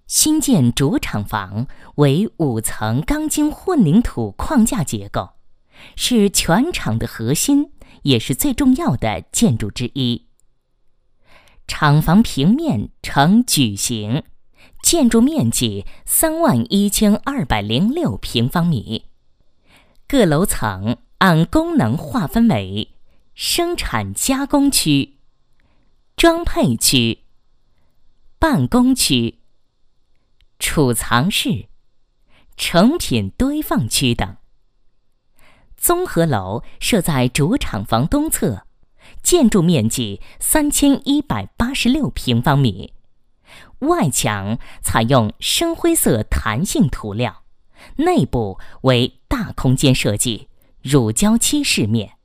新建主厂房为5层钢筋混凝土框架结构，是全厂的核心，也是最重要的建筑之一。厂房平面呈矩形，建筑面积31206平方米。各楼层按功能划分为生产加工区、装配区、办公区、储藏室、成品堆放区等。综合楼设在主厂房东侧，建筑面积3186平方米，外墙采用深灰色弹性涂料，内部为大空间设计，乳胶漆饰面。